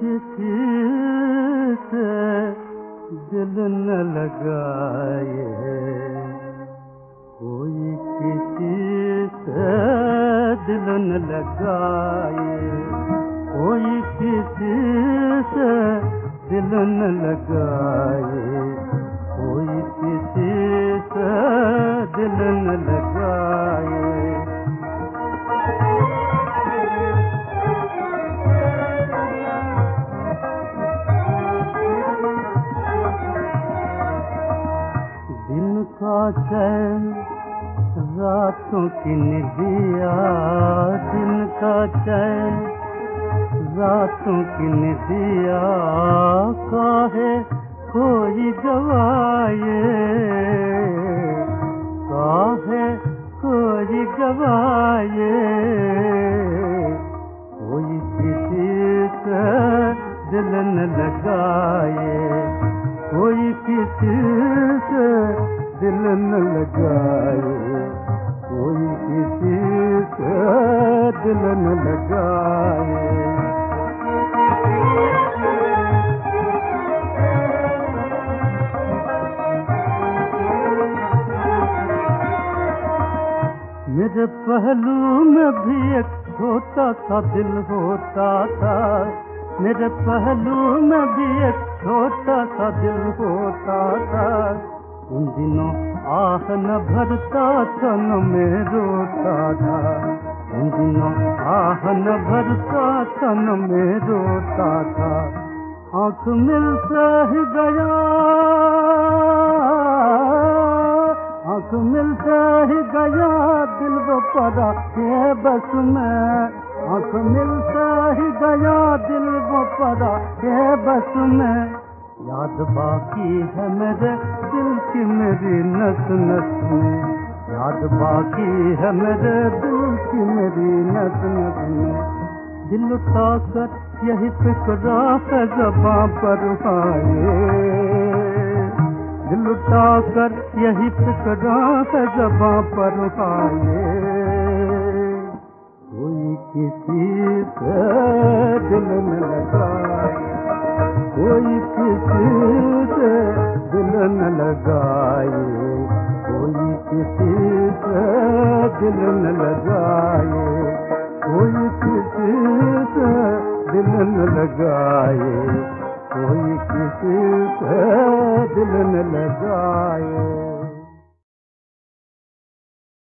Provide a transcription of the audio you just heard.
किसी से दिल न लगाए, कोई किसी से दिल न लगाए, कोई किसी से दिल न लगाए, कोई किसी से दिल न लगाए। दिन का चैन रातों की निदिया, दिन का चैन रातों की निदिया, काहे कोई गवाए, काहे कोई गवाए, कोई किसी से दिल न लगाए, कोई किसी से दिल न लगाए, कोई किसी से दिल न लगाए। मेरे पहलू में भी एक छोटा सा दिल होता था, मेरे पहलू में भी एक छोटा सा दिल होता था, उन दिनों आह न भरता था न मैं रोता था, उन दिनों आह न भरता था न मैं रोता था। आँख मिलते ही गया, आँख मिलते ही गया दिल वो पड़ा के बस में, आँख मिलते ही गया दिल वो पड़ा के बस में। याद बाकी है मेरे दिल की मेरी नस नस में, याद बाकी है मेरे दिल की मेरी नस नस में। दिल उठाकर यही फिक्रा है ज़बां पर आए, दिल उठाकर यही फिक्रा है ज़बां पर आए, कोई किसी से दिल न लगाए, कोई किसी से दिल न लगाए, कोई किसी से दिल न लगाए, कोई किसी से दिल न लगाए, कोई किसी से दिल न लगाए।